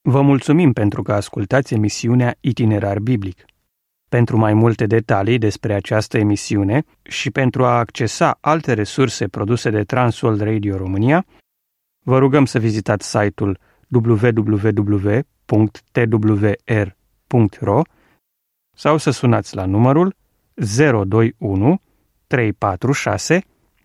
Vă mulțumim pentru că ascultați emisiunea Itinerar Biblic. Pentru mai multe detalii despre această emisiune și pentru a accesa alte resurse produse de Transworld Radio România, vă rugăm să vizitați site-ul www.twr.ro sau să sunați la numărul 021 346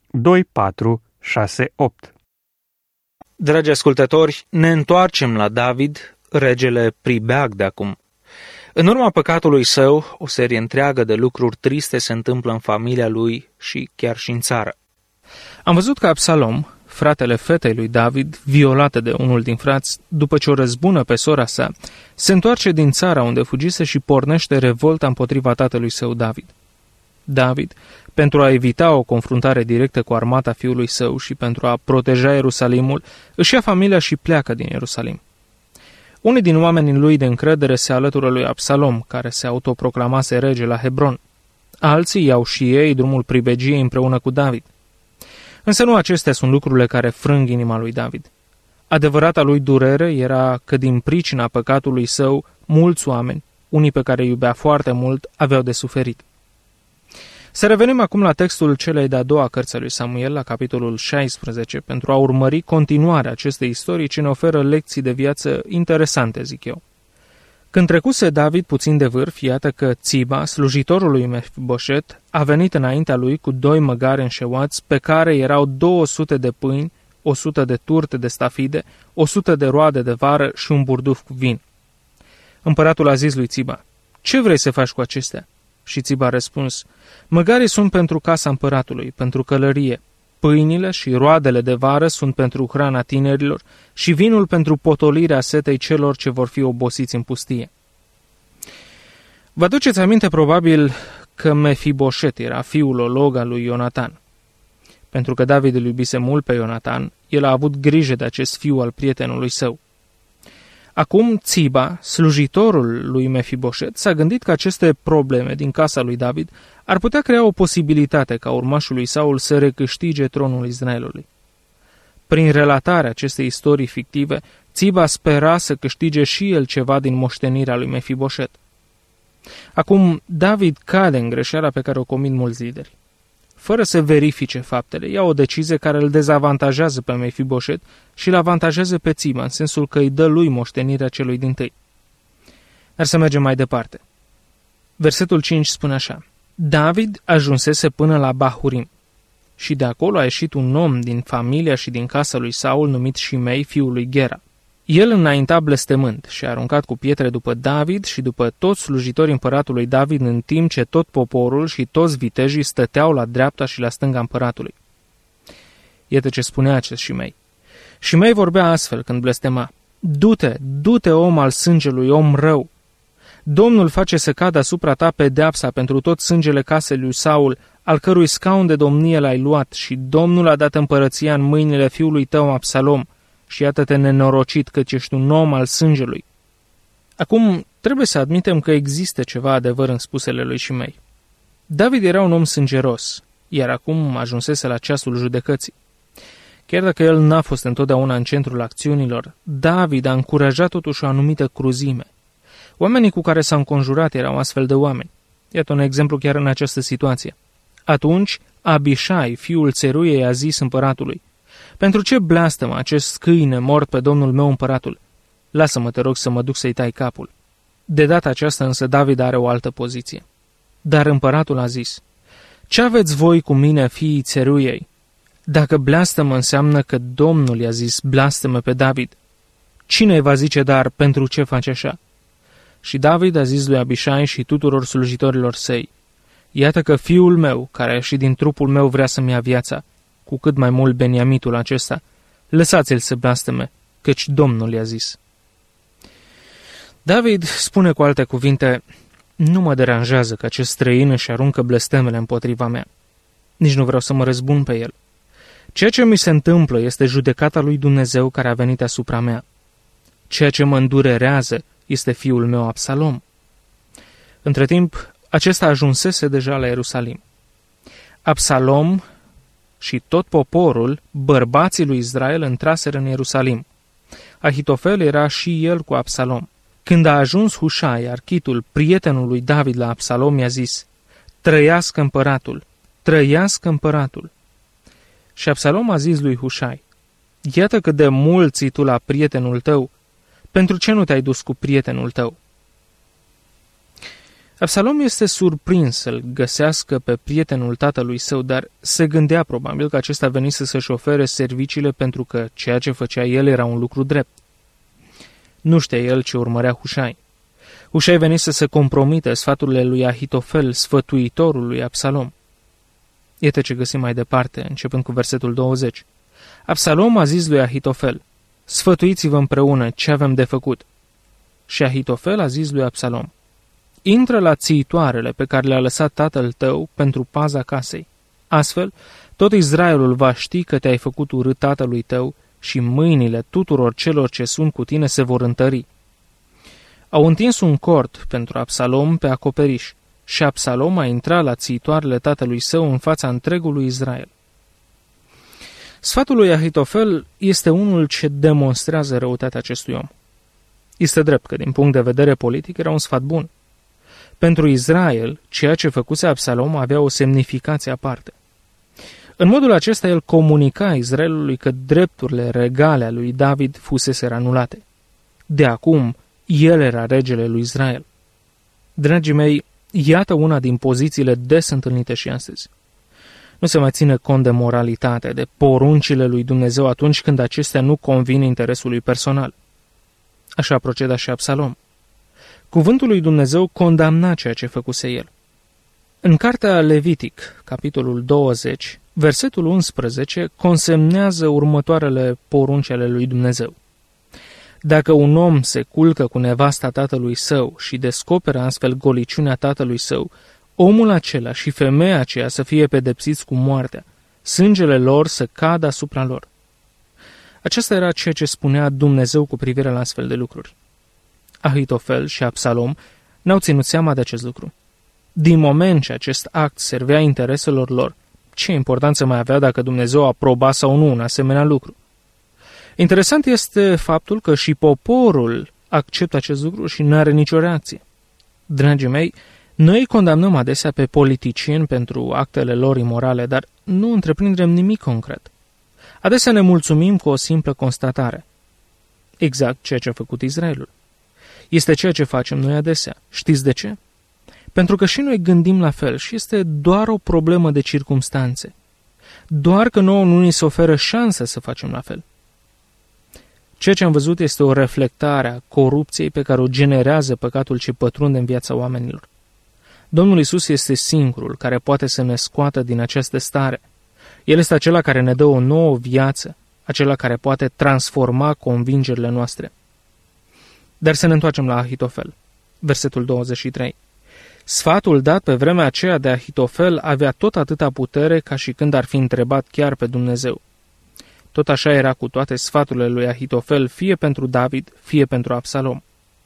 2468. Dragi ascultători, ne întoarcem la David, regele pribeag de acum. În urma păcatului său, o serie întreagă de lucruri triste se întâmplă în familia lui și chiar și în țară. Am văzut că Absalom, fratele fetei lui David, violată de unul din frați, după ce o răzbună pe sora sa, se întoarce din țara unde fugise și pornește revolta împotriva tatălui său David. David, pentru a evita o confruntare directă cu armata fiului său și pentru a proteja Ierusalimul, își ia familia și pleacă din Ierusalim. Unii din oamenii lui de încredere se alătură lui Absalom, care se autoproclamase rege la Hebron. Alții iau și ei drumul pribegiei împreună cu David. Însă nu acestea sunt lucrurile care frâng inima lui David. Adevărata lui durere era că din pricina păcatului său, mulți oameni, unii pe care îi iubea foarte mult, aveau de suferit. Să revenim acum la textul celei de-a doua cărți a lui Samuel, la capitolul 16, pentru a urmări continuarea acestei istorii ce ne oferă lecții de viață interesante, zic eu. Când trecuse David puțin de vârf, iată că Țiba, slujitorul lui Mefiboset, a venit înaintea lui cu 2 măgari înșeuați, pe care erau 200 de pâini, 100 de turte de stafide, 100 de roade de vară și un burduf cu vin. Împăratul a zis lui Țiba: "Ce vrei să faci cu acestea?" Și Țiba a răspuns: "Măgarii sunt pentru casa împăratului, pentru călărie. Pâinile și roadele de vară sunt pentru hrana tinerilor și vinul pentru potolirea setei celor ce vor fi obosiți în pustie." Vă aduceți aminte probabil că Mefiboset era fiul olog al lui Ionatan. Pentru că David îl iubise mult pe Ionatan, el a avut grijă de acest fiu al prietenului său. Acum Țiba, slujitorul lui Mefiboset, s-a gândit că aceste probleme din casa lui David ar putea crea o posibilitate ca urmașul lui Saul să recâștige tronul Israelului. Prin relatarea acestei istorii fictive, Țiba spera să câștige și el ceva din moștenirea lui Mefiboset. Acum David cade în greșeala pe care o comit mulți lideri. Fără să verifice faptele, ia o decizie care îl dezavantajează pe Mefiboset și îl avantajează pe Țiba, în sensul că îi dă lui moștenirea celui dintâi. Dar să mergem mai departe. Versetul 5 spune așa: David ajunsese până la Bahurim și de acolo a ieșit un om din familia și din casa lui Saul numit Shimei, fiul lui Gera. El înainta blestemând și a aruncat cu pietre după David și după toți slujitorii împăratului David, în timp ce tot poporul și toți vitejii stăteau la dreapta și la stânga împăratului. Iată ce spunea acest Shimei. Shimei vorbea astfel când blestema: Du-te, om al sângelui, om rău! Domnul face să cadă asupra ta pedeapsa pentru tot sângele casei lui Saul, al cărui scaun de domnie l-ai luat, și Domnul a dat împărăția în mâinile fiului tău Absalom, și iată-te nenorocit căci ești un om al sângelui. Acum, trebuie să admitem că există ceva adevăr în spusele lui Shimei. David era un om sângeros, iar acum ajunsese la ceasul judecății. Chiar dacă el n-a fost întotdeauna în centrul acțiunilor, David a încurajat totuși o anumită cruzime. Oamenii cu care s-a înconjurat erau astfel de oameni. Iată un exemplu chiar în această situație. Atunci, Abișai, fiul țeruiei, a zis împăratului: Pentru ce blastămă acest câine mort pe domnul meu împăratul? Lasă-mă, te rog, să mă duc să-i tai capul. De data aceasta însă David are o altă poziție. Dar împăratul a zis: Ce aveți voi cu mine, fiii țeruiei? Dacă blastămă înseamnă că Domnul i-a zis blastămă pe David, cine îi va zice dar pentru ce face așa? Și David a zis lui Abișai și tuturor slujitorilor săi: Iată că fiul meu, care a ieșit din trupul meu, vrea să-mi ia viața, cu cât mai mult Beniamitul acesta. Lăsați-l să blasteme, căci Domnul i-a zis. David spune cu alte cuvinte: Nu mă deranjează că acest străin își aruncă blestemele împotriva mea. Nici nu vreau să mă răzbun pe el. Ceea ce mi se întâmplă este judecata lui Dumnezeu care a venit asupra mea. Ceea ce mă îndurerează este fiul meu Absalom. Între timp, acesta ajunsese deja la Ierusalim. Absalom și tot poporul, bărbații lui Israel, intraseră în Ierusalim. Ahitofel era și el cu Absalom. Când a ajuns Hușai, architul, prietenul lui David, la Absalom, i-a zis: trăiască împăratul, trăiască împăratul. Și Absalom a zis lui Hușai: iată cât de mult ții tu la prietenul tău, pentru ce nu te-ai dus cu prietenul tău? Absalom este surprins să-l găsească pe prietenul tatălui său, dar se gândea probabil că acesta venise să-și ofere serviciile pentru că ceea ce făcea el era un lucru drept. Nu știa el ce urmărea Hușai. Hușai venise să compromite sfaturile lui Ahitofel, sfătuitorul lui Absalom. Iată ce găsim mai departe, începând cu versetul 20. Absalom a zis lui Ahitofel: sfătuiți-vă împreună ce avem de făcut. Și Ahitofel a zis lui Absalom: intră la țiitoarele pe care le-a lăsat tatăl tău pentru paza casei. Astfel, tot Israelul va ști că te-ai făcut urât tatălui tău și mâinile tuturor celor ce sunt cu tine se vor întări. Au întins un cort pentru Absalom pe acoperiș și Absalom a intrat la țiitoarele tatălui său în fața întregului Israel. Sfatul lui Ahitofel este unul ce demonstrează răutatea acestui om. Este drept că, din punct de vedere politic, era un sfat bun. Pentru Israel, ceea ce făcuse Absalom avea o semnificație aparte. În modul acesta, el comunica Israelului că drepturile regale ale lui David fusese anulate. De acum, el era regele lui Israel. Dragii mei, iată una din pozițiile des întâlnite și astăzi. Nu se mai ține cont de moralitate, de poruncile lui Dumnezeu atunci când acestea nu convin interesului personal. Așa proceda și Absalom. Cuvântul lui Dumnezeu condamna ceea ce făcuse el. În cartea Levitic, capitolul 20, versetul 11, consemnează următoarele porunci ale lui Dumnezeu. Dacă un om se culcă cu nevasta tatălui său și descoperă astfel goliciunea tatălui său, omul acela și femeia aceea să fie pedepsiți cu moartea, sângele lor să cadă asupra lor. Acesta era ceea ce spunea Dumnezeu cu privire la astfel de lucruri. Ahitofel și Absalom n-au ținut seama de acest lucru. Din moment ce acest act servea intereselor lor, ce importanță mai avea dacă Dumnezeu aproba sau nu un asemenea lucru? Interesant este faptul că și poporul acceptă acest lucru și nu are nicio reacție. Dragii mei, noi condamnăm adesea pe politicieni pentru actele lor imorale, dar nu întreprindem nimic concret. Adesea ne mulțumim cu o simplă constatare. Exact ceea ce a făcut Israelul. Este ceea ce facem noi adesea. Știți de ce? Pentru că și noi gândim la fel și este doar o problemă de circumstanțe. Doar că nouă nu ni se oferă șansa să facem la fel. Ceea ce am văzut este o reflectare a corupției pe care o generează păcatul ce pătrunde în viața oamenilor. Domnul Iisus este singurul care poate să ne scoată din această stare. El este acela care ne dă o nouă viață, acela care poate transforma convingerile noastre. Dar să ne întoarcem la Ahitofel. Versetul 23. Sfatul dat pe vremea aceea de Ahitofel avea tot atâta putere ca și când ar fi întrebat chiar pe Dumnezeu. Tot așa era cu toate sfaturile lui Ahitofel, fie pentru David, fie pentru Absalom.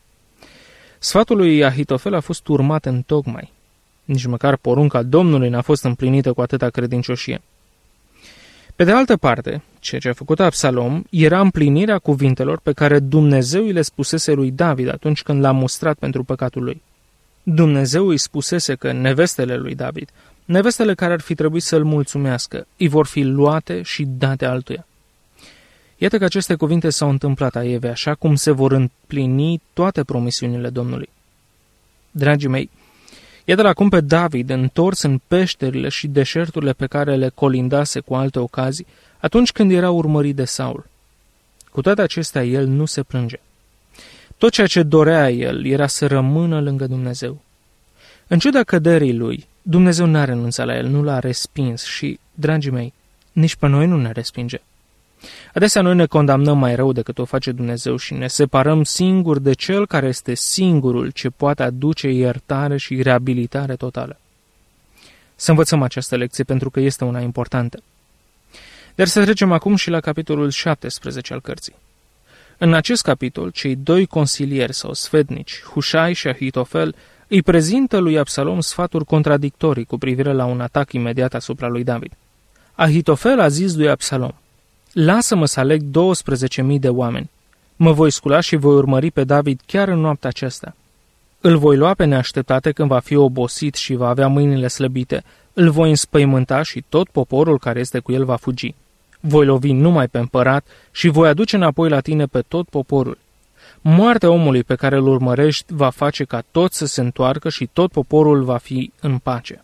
Sfatul lui Ahitofel a fost urmat întocmai. Nici măcar porunca Domnului n-a fost împlinită cu atâta credincioșie. Pe de altă parte, ceea ce a făcut Absalom era împlinirea cuvintelor pe care Dumnezeu îi le spusese lui David atunci când l-a mustrat pentru păcatul lui. Dumnezeu îi spusese că nevestele lui David, nevestele care ar fi trebuit să-l mulțumească, îi vor fi luate și date altuia. Iată că aceste cuvinte s-au întâmplat a Evei, așa cum se vor împlini toate promisiunile Domnului. Dragii mei, iată acum pe David întors în peșterile și deșerturile pe care le colindase cu alte ocazii, atunci când era urmărit de Saul. Cu toate acestea, el nu se plânge. Tot ceea ce dorea el era să rămână lângă Dumnezeu. În ciuda căderii lui, Dumnezeu n-a renunțat la el, nu l-a respins și, dragii mei, nici pe noi nu ne respinge. Adesea noi ne condamnăm mai rău decât o face Dumnezeu și ne separăm singuri de Cel care este singurul ce poate aduce iertare și reabilitare totală. Să învățăm această lecție pentru că este una importantă. Dar să trecem acum și la capitolul 17 al cărții. În acest capitol, cei doi consilieri sau sfetnici, Hușai și Ahitofel, îi prezintă lui Absalom sfaturi contradictorii cu privire la un atac imediat asupra lui David. Ahitofel a zis lui Absalom: lasă-mă să aleg 12.000 de oameni. Mă voi scula și voi urmări pe David chiar în noaptea aceasta. Îl voi lua pe neașteptate când va fi obosit și va avea mâinile slăbite. Îl voi înspăimânta și tot poporul care este cu el va fugi. Voi lovi numai pe împărat și voi aduce înapoi la tine pe tot poporul. Moartea omului pe care îl urmărești va face ca toți să se întoarcă și tot poporul va fi în pace.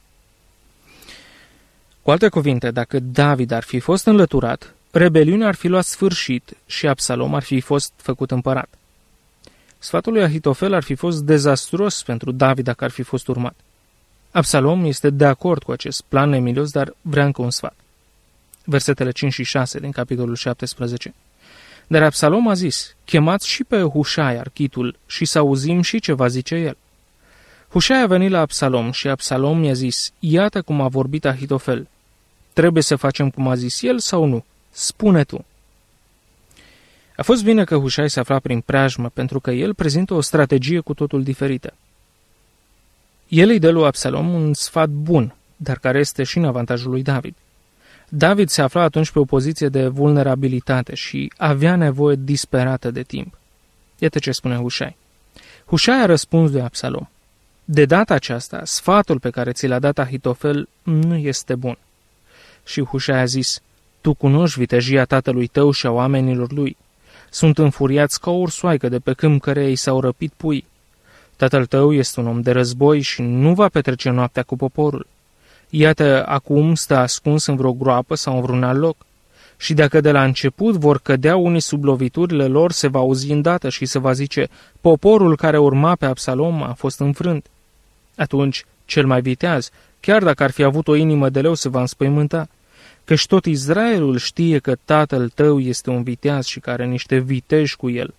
Cu alte cuvinte, dacă David ar fi fost înlăturat, rebeliunea ar fi luat sfârșit și Absalom ar fi fost făcut împărat. Sfatul lui Ahitofel ar fi fost dezastruos pentru David dacă ar fi fost urmat. Absalom este de acord cu acest plan nemilios, dar vrea încă un sfat. Versetele 5 și 6 din capitolul 17. Dar Absalom a zis, chemați și pe Hușai, architul, și să auzim și ce va zice el. Hușai a venit la Absalom și Absalom i-a zis, iată cum a vorbit Ahitofel. Trebuie să facem cum a zis el sau nu? Spune tu. A fost bine că Hușai se afla prin preajmă, pentru că el prezintă o strategie cu totul diferită. El îi dă lui Absalom un sfat bun, dar care este și în avantajul lui David. David se afla atunci pe o poziție de vulnerabilitate și avea nevoie disperată de timp. Iată ce spune Hușai. Hușai a răspuns lui Absalom. De data aceasta, sfatul pe care ți l-a dat Ahitofel nu este bun. Și Hușai a zis, tu cunoști vitejia tatălui tău și a oamenilor lui. Sunt înfuriați ca o ursoaică de pe câmp căreia i s-au răpit pui. Tatăl tău este un om de război și nu va petrece noaptea cu poporul. Iată, acum stă ascuns în vreo groapă sau în vreun alt loc. Și dacă de la început vor cădea unii sub loviturile lor, se va auzi îndată și se va zice, poporul care urma pe Absalom a fost înfrânt. Atunci, cel mai viteaz, chiar dacă ar fi avut o inimă de leu, se va înspăimânta, căci tot Israelul știe că tatăl tău este un viteaz și că are niște viteji cu el.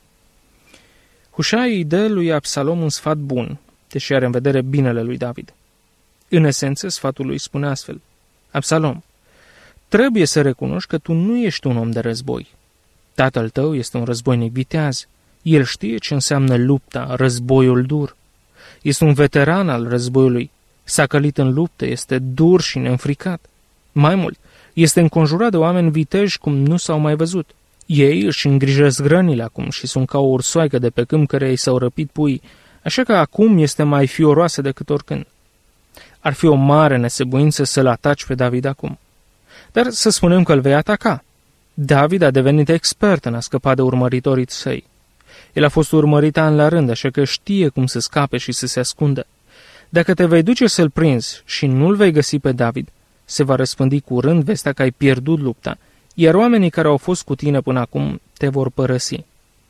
Hușai îi dă lui Absalom un sfat bun, deși are în vedere binele lui David. În esență, sfatul lui spune astfel, Absalom, trebuie să recunoști că tu nu ești un om de război. Tatăl tău este un războinic viteaz. El știe ce înseamnă lupta, războiul dur. Este un veteran al războiului. S-a călit în luptă, este dur și neînfricat. Mai mult, este înconjurat de oameni viteji cum nu s-au mai văzut. Ei își îngrijesc grănile acum și sunt ca o ursoaică de pe câmp care i s-au răpit puii, așa că acum este mai fioroasă decât oricând. Ar fi o mare nesebuință să-l ataci pe David acum. Dar să spunem că îl vei ataca. David a devenit expert în a scăpa de urmăritorii săi. El a fost urmărit an la rând, așa că știe cum să scape și să se ascundă. Dacă te vei duce să-l prinzi și nu-l vei găsi pe David, se va răspândi curând vestea că ai pierdut lupta, iar oamenii care au fost cu tine până acum te vor părăsi.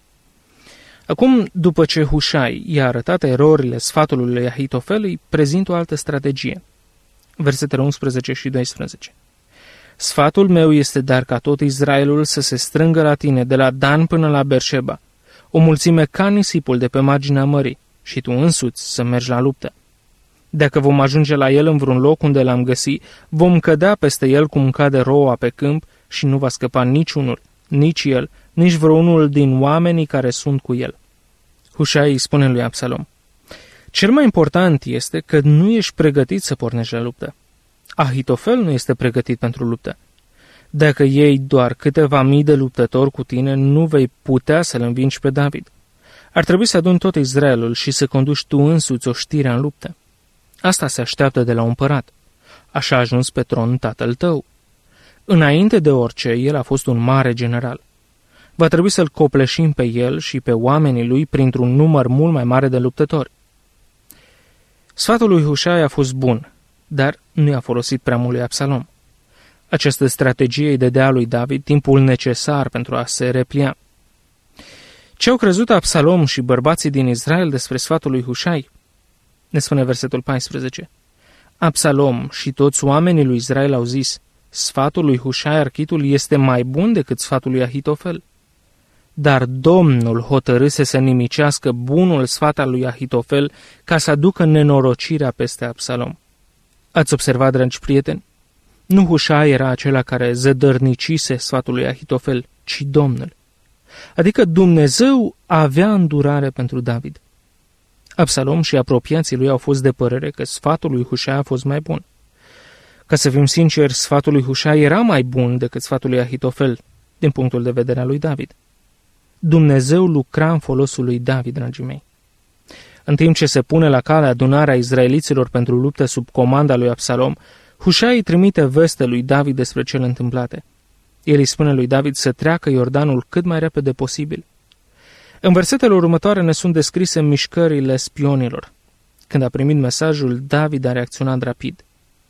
Acum, după ce Hușai i-a arătat erorile sfatului lui Ahitofel, îi prezint o altă strategie. Versetele 11 și 12. Sfatul meu este dar ca tot Israelul să se strângă la tine de la Dan până la Berșeba, o mulțime ca nisipul de pe marginea mării, și tu însuți să mergi la luptă. Dacă vom ajunge la el în vreun loc unde l-am găsit, vom cădea peste el cum cade roa pe câmp și nu va scăpa niciunul, nici el, nici vreunul din oamenii care sunt cu el. Hușai îi spune lui Absalom, cel mai important este că nu ești pregătit să pornești la luptă. Ahitofel nu este pregătit pentru luptă. Dacă iei doar câteva mii de luptători cu tine, nu vei putea să-l învingi pe David. Ar trebui să aduni tot Israelul și să conduci tu însuți oștirea în luptă. Asta se așteaptă de la un împărat. Așa a ajuns pe tron tatăl tău. Înainte de orice, el a fost un mare general. Va trebui să-l copleșim pe el și pe oamenii lui printr-un număr mult mai mare de luptători. Sfatul lui Hușai a fost bun, dar nu i-a folosit prea mult lui Absalom. Această strategie îi dădea lui David timpul necesar pentru a se replia. Ce au crezut Absalom și bărbații din Israel despre sfatul lui Hușai? Ne spune versetul 14. Absalom și toți oamenii lui Israel au zis, sfatul lui Hușai architul este mai bun decât sfatul lui Ahitofel. Dar Domnul hotărâse să nimicească bunul sfat al lui Ahitofel ca să aducă nenorocirea peste Absalom. Ați observat, dragi prieteni? Nu Hușai era acela care zădărnicise sfatul lui Ahitofel, ci Domnul. Adică Dumnezeu avea îndurare pentru David. Absalom și apropiații lui au fost de părere că sfatul lui Hușai a fost mai bun. Ca să fim sinceri, sfatul lui Hușai era mai bun decât sfatul lui Ahitofel, din punctul de vedere al lui David. Dumnezeu lucra în folosul lui David, dragii mei. În timp ce se pune la cale adunarea izraeliților pentru luptă sub comanda lui Absalom, Hușai îi trimite veste lui David despre cele întâmplate. El îi spune lui David să treacă Iordanul cât mai repede posibil. În versetele următoare ne sunt descrise mișcările spionilor. Când a primit mesajul, David a reacționat rapid.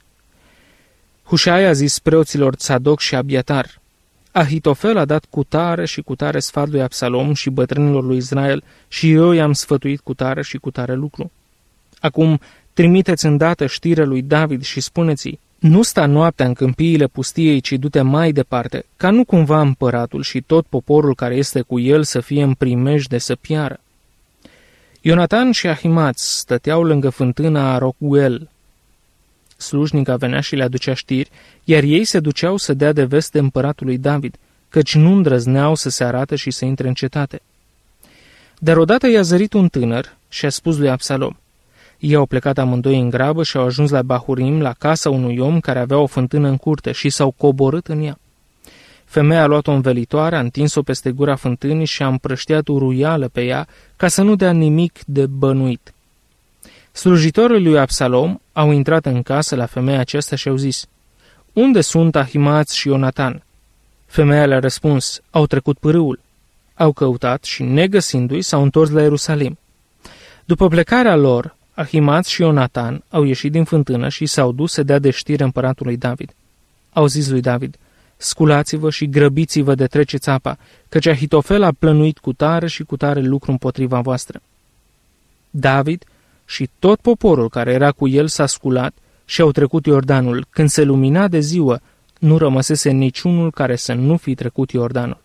Hușai a zis preoților Tzadok și Abiatar: Ahitofel a dat cu tare și cu tare sfat lui Absalom și bătrânilor lui Israel și eu i-am sfătuit cu tare și cu tare lucru. Acum trimiteți îndată știre lui David și spuneți-i: nu sta noaptea în câmpiile pustiei, ci du-te mai departe, ca nu cumva împăratul și tot poporul care este cu el să fie în primejde să piară. Ionatan și Ahimaț stăteau lângă fântâna Roguel. Slujnica venea și le aducea știri, iar ei se duceau să dea de veste împăratului David, căci nu îndrăzneau să se arate și să intre în cetate. Dar odată i-a zărit un tânăr și a spus lui Absalom. Ei au plecat amândoi în grabă și au ajuns la Bahurim, la casa unui om care avea o fântână în curte, și s-au coborât în ea. Femeia a luat o învelitoare, a întins-o peste gura fântânii și a împrăștiat uruială pe ea, ca să nu dea nimic de bănuit. Slujitorii lui Absalom au intrat în casă la femeia aceasta și au zis: unde sunt Ahimaț și Ionatan? Femeia le-a răspuns: au trecut pârâul. Au căutat și, negăsindu-i, s-au întors la Ierusalim. După plecarea lor, Ahimaț și Ionatan au ieșit din fântână și s-au dus să dea de știre împăratului David. Au zis lui David: sculați-vă și grăbiți-vă de treceți apa, căci Ahitofel a plănuit cu tare și cu tare lucru împotriva voastră. David și tot poporul care era cu el s-a sculat și au trecut Iordanul. Când se lumina de ziua, nu rămăsese niciunul care să nu fi trecut Iordanul.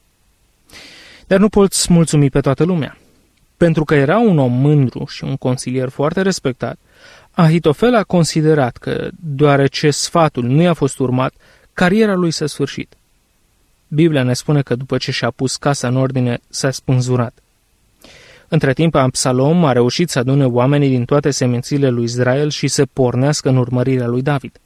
Dar nu poți mulțumi pe toată lumea. Pentru că era un om mândru și un consilier foarte respectat, Ahitofel a considerat că, deoarece sfatul nu i-a fost urmat, cariera lui s-a sfârșit. Biblia ne spune că după ce și-a pus casa în ordine, s-a spânzurat. Între timp, Absalom a reușit să adune oamenii din toate semințiile lui Israel și să pornească în urmărirea lui David.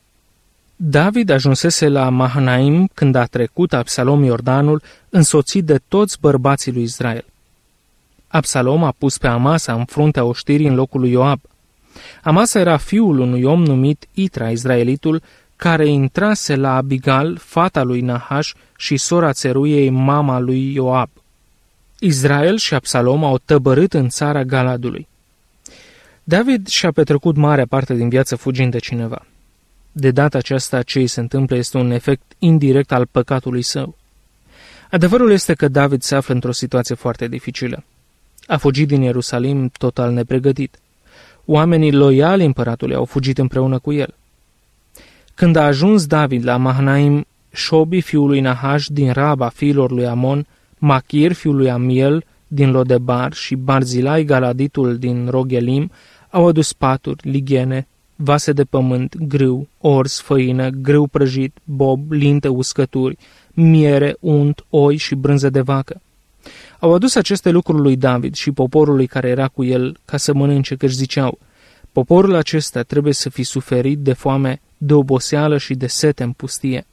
David ajunsese la Mahanaim când a trecut Absalom Iordanul, însoțit de toți bărbații lui Israel. Absalom a pus pe Amasa în fruntea oștirii în locul lui Ioab. Amasa era fiul unui om numit Itra, Israelitul, care intrase la Abigal, fata lui Nahaș și sora țeruiei, mama lui Ioab. Israel și Absalom au tăbărât în țara Galadului. David și-a petrecut marea parte din viață fugind de cineva. De data aceasta, ce îi se întâmplă este un efect indirect al păcatului său. Adevărul este că David se află într-o situație foarte dificilă. A fugit din Ierusalim total nepregătit. Oamenii loiali împăratului au fugit împreună cu el. Când a ajuns David la Mahanaim, Șobi, fiul lui Nahaș, din Raba, fiilor lui Amon, Machir, fiul lui Amiel, din Lodebar, și Barzilai, galaditul din Rogelim, au adus paturi, lighene, vase de pământ, grâu, orz, făină, grâu prăjit, bob, linte, uscături, miere, unt, oi și brânză de vacă. Au adus aceste lucruri lui David și poporului care era cu el ca să mănânce, căci ziceau: poporul acesta trebuie să fi suferit de foame, de oboseală și de sete în pustie.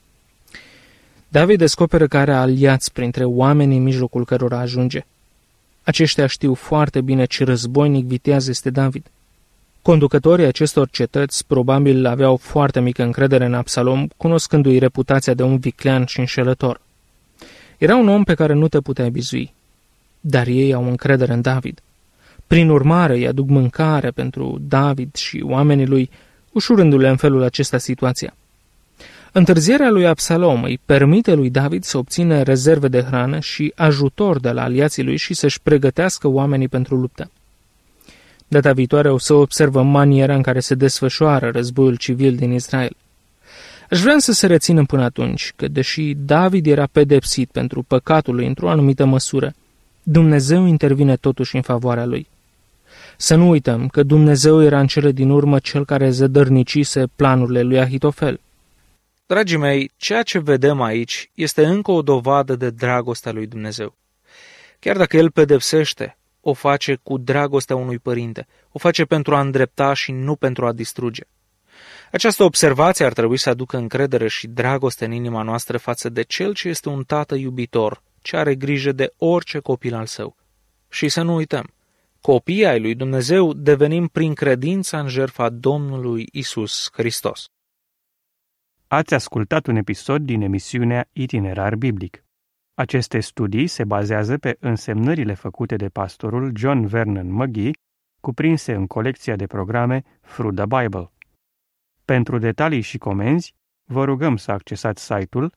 David descoperă că are aliați printre oamenii în mijlocul cărora ajunge. Aceștia știu foarte bine ce războinic viteaz este David. Conducătorii acestor cetăți probabil aveau foarte mică încredere în Absalom, cunoscându-i reputația de un viclean și înșelător. Era un om pe care nu te puteai bizui, dar ei au încredere în David. Prin urmare, îi aduc mâncare pentru David și oamenii lui, ușurându-le în felul acesta situația. Întârzierea lui Absalom îi permite lui David să obțină rezerve de hrană și ajutor de la aliații lui și să-și pregătească oamenii pentru luptă. Data viitoare o să observăm maniera în care se desfășoară războiul civil din Israel. Aș vrea să se reținem până atunci că, deși David era pedepsit pentru păcatul lui într-o anumită măsură, Dumnezeu intervine totuși în favoarea lui. Să nu uităm că Dumnezeu era în cele din urmă cel care zădărnicise planurile lui Ahitofel. Dragii mei, ceea ce vedem aici este încă o dovadă de dragostea lui Dumnezeu. Chiar dacă El pedepsește, o face cu dragostea unui părinte, o face pentru a îndrepta și nu pentru a distruge. Această observație ar trebui să aducă încredere și dragoste în inima noastră față de Cel ce este un tată iubitor, ce are grijă de orice copil al său. Și să nu uităm, copiii ai lui Dumnezeu devenim prin credința în jertfa Domnului Isus Hristos. Ați ascultat un episod din emisiunea Itinerar Biblic. Aceste studii se bazează pe însemnările făcute de pastorul John Vernon McGee, cuprinse în colecția de programe Through the Bible. Pentru detalii și comenzi, vă rugăm să accesați site-ul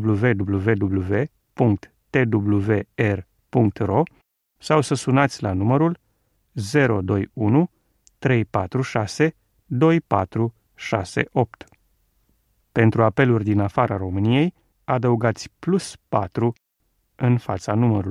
www.twr.ro sau să sunați la numărul 021 346 2468. Pentru apeluri din afara României, adăugați +4 în fața numărului.